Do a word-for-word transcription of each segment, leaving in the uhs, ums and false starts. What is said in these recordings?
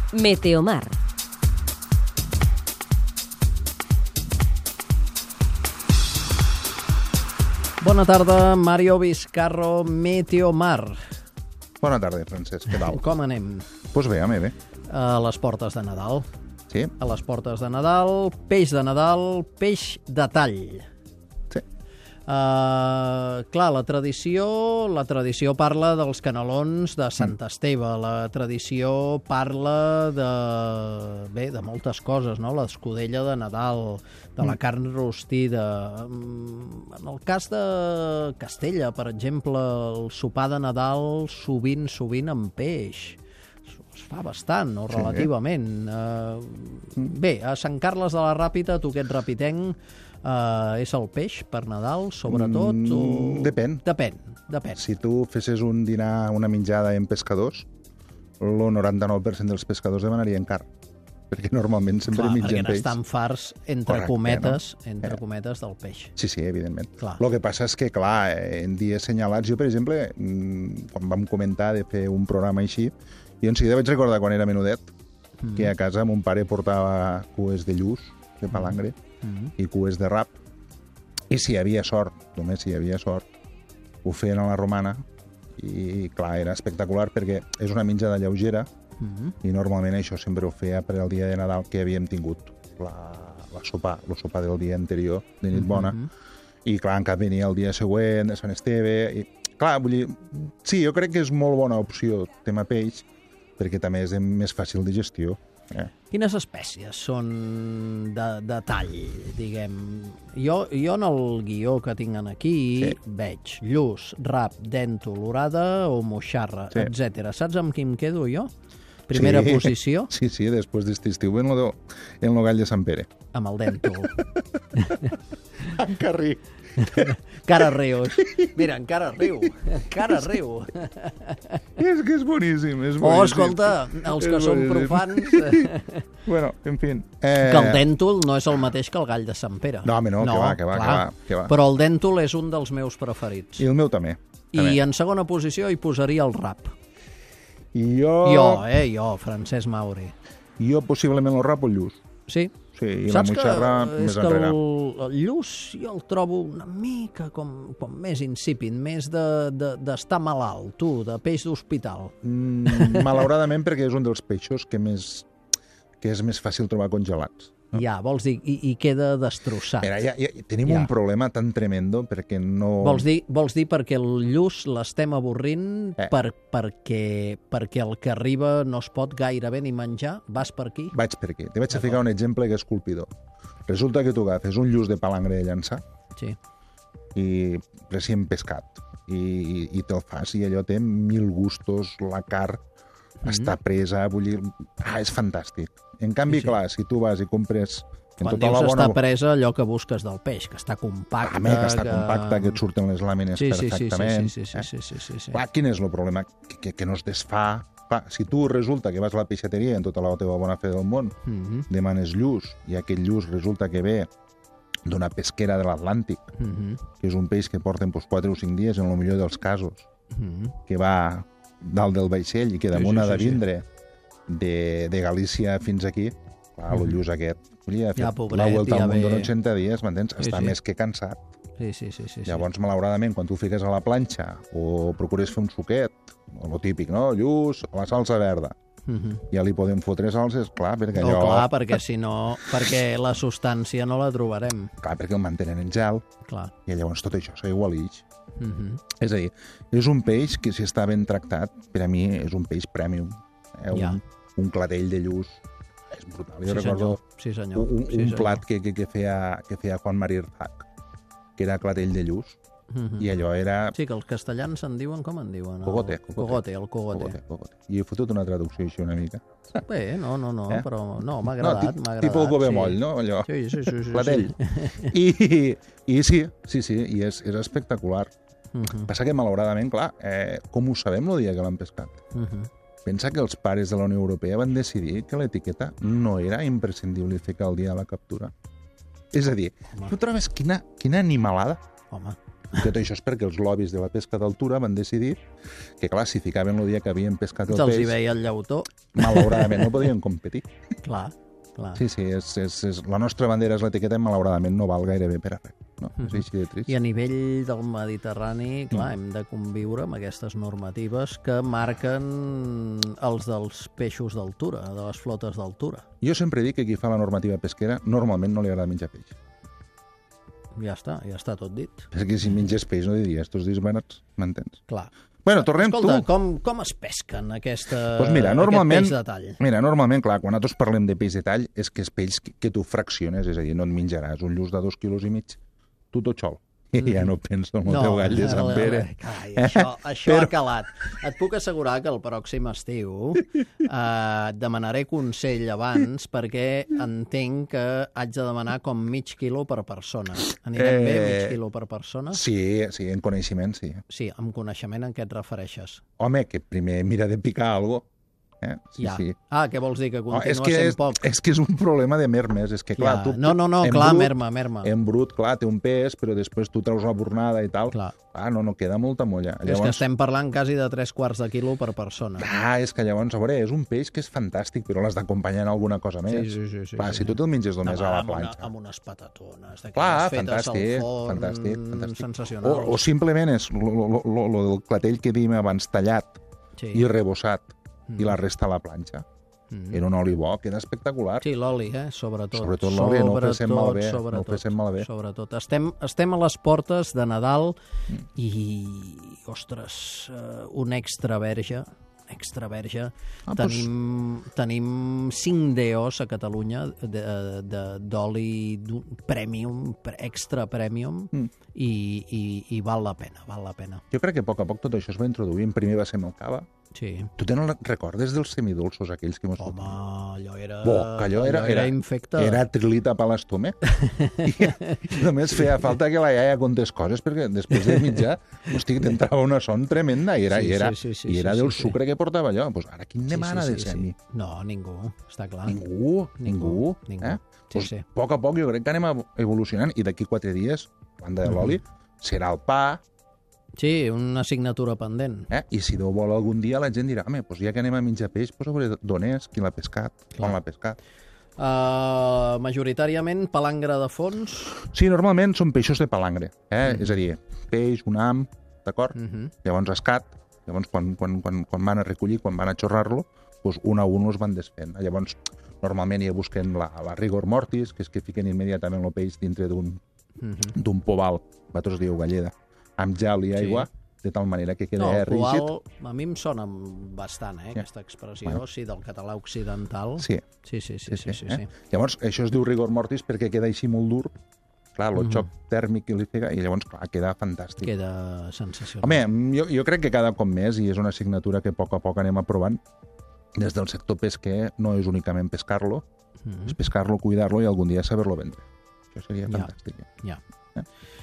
Meteomar. Bona tarda, Mario Vizcarro, Meteomar. Bona tarda, Francesc, què tal? Com anem? Doncs pues bé, home, bé. A les portes de Nadal. Sí? A les portes de Nadal, peix de Nadal, peix de tall. Sí. Uh, clar, la tradició, la tradició parla dels canelons de Sant Esteve, la tradició parla de, bé, de moltes coses, no? L'escudella de Nadal, de la carn rostida. En el cas de Castella, per exemple, el sopar de Nadal sovint, sovint amb peix. Es fa bastant, o relativament. Uh, bé, a Sant Carles de la Ràpita, tu que ets rapitenc, uh, és el peix per Nadal, sobretot? Mm, o... Depèn. Depèn, depèn. Si tu fessis un dinar, una menjada en pescadors, el noranta-nou per cent dels pescadors demanarien carn, perquè normalment sempre Clar, mengen perquè peix. n'estan farts, entre Correcte, cometes, no? entre Eh. cometes del peix. Sí, sí, evidentment. Clar. El que passa és que, clar, en dies senyalats, jo, per exemple, quan vam comentar de fer un programa així, jo en seguida vaig recordar quan era menudet, mm. que a casa mon pare portava cues de lluç, de palangre, mm. i cues de rap, i si hi havia sort, només si hi havia sort, ho feien a la romana, i clar, era espectacular perquè és una menjada lleugera, mm. i normalment això sempre ho feia per al dia de Nadal que havíem tingut la, la sopa, el sopar del dia anterior, de nit bona, mm-hmm. i clar, en cap venia el dia següent, de Sant Esteve, i clar, vull dir, sí, jo crec que és molt bona opció tema peix, perquè també és de més fàcil de gestió. Eh? Quines espècies són de, de tall, diguem? Jo, jo en el guió que tinc aquí sí. veig lluç, rap, dèntol, orada o moixarra, sí. etcètera. Saps amb qui em quedo jo? Primera sí. posició? Sí, sí, després d'este estiu en el, en el gall de Sant Pere. Amb el dèntol. Encara riu. Encara rius. Mira, encara riu. Encara riu. És que és boníssim, és boníssim. Oh, escolta, els que són profans... Bueno, en fi... Eh... Que el dèntol no és el mateix que el gall de Sant Pere. No, home, no, no que va, que va, que va, que va. Però el dèntol és un dels meus preferits. I el meu també. I també. En segona posició hi posaria el rap. I jo... Jo, eh, jo, Francesc Mauri. Jo possiblement el rap o el lluç. Sí? Sí, i Saps la moixarra que més és que enrere. El, el lluç jo el trobo una mica com, com més insípid, més d'estar de, de, malalt, tu, de peix d'hospital. Mm, malauradament perquè és un dels peixos que més que és més fàcil trobar congelats. No? Ja, vols dir, i, i queda destrossat. Mira, ja, ja, tenim ja. un problema tan tremendo perquè no... Vols dir, vols dir perquè el lluç l'estem avorrint eh. per, perquè, perquè el que arriba no es pot gairebé ni menjar? Vas per aquí? Vaig per aquí. Te vaig a ficar un exemple que és colpidor. Resulta que tu agafes un lluç de palangre de llançar sí. i recient pescat i, i, i te'l fas i allò té mil gustos, la carn mm-hmm. està presa, vull dir... Ah, és fantàstic. En canvi, sí, sí. clar, si tu vas i compres... En Quan tota dius la bona... està presa, allò que busques del peix, que està compacte... Home, que està que... compacte, que et surten les làmines sí, sí, perfectament. Sí, sí, sí, sí, sí, sí, sí. Clar, quin és el problema? Que, que, que no es desfà. Clar, si tu resulta que vas a la peixateria en tota la teva bona fe del món, mm-hmm. demanes lluç, i aquest lluç resulta que ve d'una pesquera de l'Atlàntic, mm-hmm. que és un peix que porten pues, quatre o cinc dies, en el millor dels casos, mm-hmm. que va dalt del vaixell i que damunt sí, sí, ha de vindre sí. de, de Galícia fins aquí, clar, el lluç aquest, ja ha fet ja, la volta al món en ochenta dies, m'entens? Sí, està sí. més que cansat. Sí, sí, sí, sí, Llavors, malauradament, quan tu fiques a la planxa o procures fer un suquet, o el típic, no? Lluç, a la salsa verda, uh-huh. ja li podem fotre salses, clar, perquè allò... No, clar, perquè si no... perquè la substància no la trobarem. Clar, perquè el mantenen en gel, clar. I llavors tot això s'aigualix. Uh-huh. És a dir, és un peix que, si està ben tractat, per a mi és un peix premium. Eh? Un, ja. un clatell de lluç. És brutal. Jo sí, recordo sí, senyor. un, sí, un senyor. plat que, que, que, feia, que feia Juan María Arzac, que era clatell de lluç, uh-huh. i allò era... Sí, que els castellans en diuen, com en diuen? Cogote. El... Cogote, el cogote. cogote, cogote. I he fotut una traducció així una mica. Bé, no, no, no, eh? però no, m'ha agradat, no, m'ha agradat. Tipus gobemoll, sí. no? Allò. Sí, sí, sí. sí Clatell. Sí. I, I sí, sí, sí, i és, és espectacular. Uh-huh. Passa que, malauradament, clar, eh, com ho sabem el dia que l'han pescat? Uh-huh. Pensa que els pares de la Unió Europea van decidir que l'etiqueta no era imprescindible ficar el dia de la captura. És a dir, home. Tu trobes quina, quina animalada? Home, Tot això és perquè els lobbies de la pesca d'altura van decidir que, clar, si ficaven el dia que havien pescat el Se'ls peix... hi veia el llautó. Malauradament no podien competir. Clar, clar. Sí, sí, és, és, és, la nostra bandera és l'etiqueta i malauradament no val gairebé per a res. No? És així de trist. I a nivell del Mediterrani, clar, hem de conviure amb aquestes normatives que marquen els dels peixos d'altura, de les flotes d'altura. Jo sempre dic que qui fa la normativa pesquera normalment no li agrada menjar peix. Ja està, ja està tot dit. Perquè si menges peix no diria estos disbarats, m'entens? Clar. Bueno, tornem Escolta, tu. com, com es pesquen aquesta, pues mira, normalment, aquest peix de tall? Mira, normalment, clar, quan nosaltres parlem de peix de tall és que és peix que, que tu fracciones, és a dir, no et menjaràs un lluç de dos quilos i mig, tu tot sol. I ja no penso en el No, teu gall de Sant Pere. Carai, això, això ha calat. Et puc assegurar que el pròxim estiu eh, et demanaré consell abans perquè entenc que haig de demanar com mig quilo per persona. Anirem eh... bé, mig quilo per persona? Sí, sí, en coneixement, sí. Sí, amb coneixement en què et refereixes? Home, que primer mira de picar alguna cosa. Eh? Sí, ja. sí. Ah, què vols dir, que continua oh, és que sent és, poc? És que és un problema de mermes. És que, clar, ja. tu, no, no, no, clar, brut, merma, merma. En brut, clar, té un pes, però després tu treus la bornada i tal. Clar. Ah, no, no, queda molta molla. Llavors... És que estem parlant quasi de tres quarts de quilo per persona. Ah, és que llavors, a veure, és un peix que és fantàstic, però l'has d'acompanyar en alguna cosa més. Sí, sí, sí. sí, clar, sí. si tu te'l menges només no, a la amb planxa. Una, amb unes patatones, clar, fetes fantàstic, al forn, fantàstic, fantàstic. sensacionals. O, o simplement és lo, lo, lo, lo del clatell que dèiem abans, tallat sí. i rebossat, mm. i la resta a la planxa. Mm. Era un oli bo, queda espectacular. Sí, l'oli, eh? Sobretot. Sobretot l'oli, no ho féssim malbé. Sobretot, no ho féssim malbé. Sobretot. Estem, estem a les portes de Nadal mm. i, ostres, uh, un extra verge, extra verge. Ah, tenim, pues... tenim cinc D Os a Catalunya d'oli premium, extra premium, mm. i, i, i val la pena, val la pena. Jo crec que a poc a poc tot això es va introduir. Primer va ser amb el cava. Sí. Tu te'n recordes dels semidolços aquells que mos Home, allò era... Bo, que allò era, allò era, era infecte. Era trilita per l'estómac. I, I només feia falta que la iaia contés coses, perquè després de mitjà, hosti, t'entrava una son tremenda i era, sí, i era, sí, sí, sí, i era sí, del sí, sucre sí. que portava allò. Pues ara quin sí, demana sí, de sí, ser mi? Sí. No, ningú, està clar. Ningú, ningú. ningú. Eh? Sí, pues, sí. A poc a poc jo crec que anem evolucionant i d'aquí quatre dies, a banda de l'oli, mm-hmm. serà el pa. Sí, una assignatura pendent. Eh? I si Déu vol algun dia la gent dirà, home, pues ja que anem a menjar peix, pues a veure d'on és, qui l'ha pescat, quan l'ha pescat. Uh, majoritàriament palangre de fons? Sí, normalment són peixos de palangre. Eh? Mm. És a dir, peix, un ham, d'acord? Mm -hmm. Llavors escat, llavors quan, quan, quan, quan van a recollir, quan van a xorrar-lo, pues un a un els van desfent. Llavors, normalment ja busquen la, la rigor mortis, que és que fiquen immediatament el peix dintre d'un mm -hmm. d'un poval, vosaltres dieu galleda, amb gel i aigua, sí. de tal manera que queda no, eh, rígid. Poal, a mi em sona bastant, eh, aquesta expressió, bueno. sí, del català occidental. Sí. Sí, sí, sí. sí, sí, sí, eh? sí. Llavors, això es diu rigor mortis perquè queda així molt dur, clar, el mm -hmm. xoc tèrmic que li pega, i llavors, clar, queda fantàstic. Queda sensacional. Home, jo, jo crec que cada cop més, i és una assignatura que a poc a poc anem aprovant, des del sector pesquer no és únicament pescar-lo, mm -hmm. és pescar-lo, cuidar-lo i algun dia saber-lo vendre. Això seria fantàstic. Ja, ja. Eh?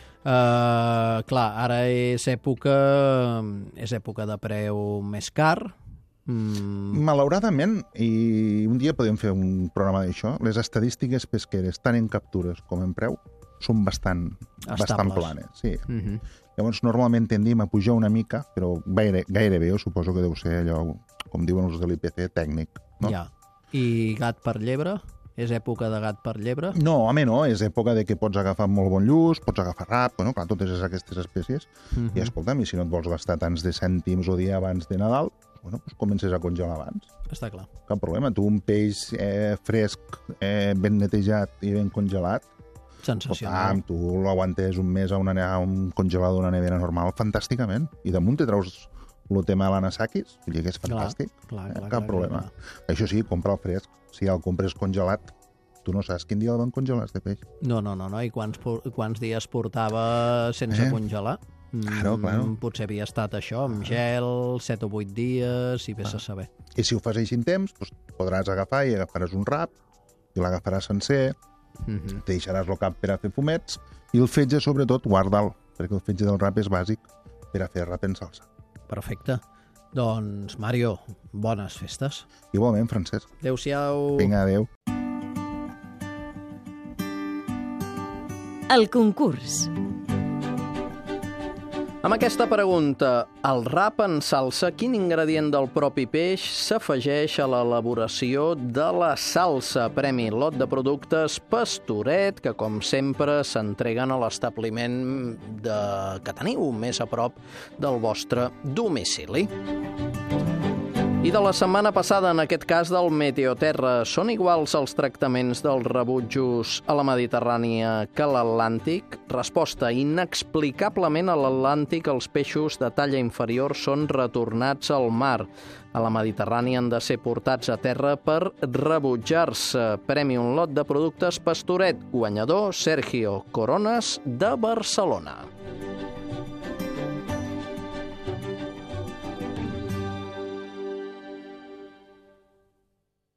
Uh, clar, ara és època és època de preu més car. Mm. Malauradament, i un dia podem fer un programa d'això, les estadístiques pesqueres, tant en captures com en preu, són bastant, bastant planes. Sí. Mm-hmm. Llavors, normalment tendim a pujar una mica, però gaire, gairebé, jo suposo que deu ser allò, com diuen els de l'I P C, tècnic. No? Ja. I gat per llebre? És època de gat per llebre? No, home, no. És època de que pots agafar molt bon lluç, pots agafar rap, bueno, clar, totes aquestes espècies. Mm-hmm. I escolta'm, i si no et vols gastar tants de cèntims o dia abans de Nadal, bueno, doncs comences a congelar abans. Està clar. Cap problema. Tu un peix eh, fresc, eh, ben netejat i ben congelat, sensacional. Doncs, tu l'aguantes un mes a, una, a un congelador d'una nevera normal fantàsticament. I damunt te treus el tema de l'anasakis, vull dir que és fantàstic. Clar, clar, clar, eh? Cap clar, problema. Clar, clar. Això sí, compra el fresc. Si el compres congelat, tu no saps quin dia el van congelar, este peix. No, no, no, no. I quants, quants dies portava sense eh? congelar? Claro, claro. Potser havia estat això, amb gel, set o vuit dies, i vés a saber. I si ho fas així en temps, doncs podràs agafar i agafaràs un rap, i l'agafaràs sencer, mm-hmm. te deixaràs el cap per a fer fumets, i el fetge, sobretot, guarda'l, perquè el fetge del rap és bàsic per a fer rap en salsa. Perfecte. Doncs, Mario, bones festes. Igualment, Francesc. Adéu-siau. Vinga, adéu. El concurs. Amb aquesta pregunta, al rap en salsa, quin ingredient del propi peix s'afegeix a l'elaboració de la salsa? Premi lot de productes Pastoret, que com sempre s'entreguen a l'establiment de... que teniu més a prop del vostre domicili. I de la setmana passada, en aquest cas del Meteoterra, són iguals els tractaments dels rebutjos a la Mediterrània que a l'Atlàntic? Resposta: inexplicablement a l'Atlàntic els peixos de talla inferior són retornats al mar. A la Mediterrània han de ser portats a terra per rebutjar-se. Premi un lot de productes Pastoret. Guanyador Sergio Coronas de Barcelona.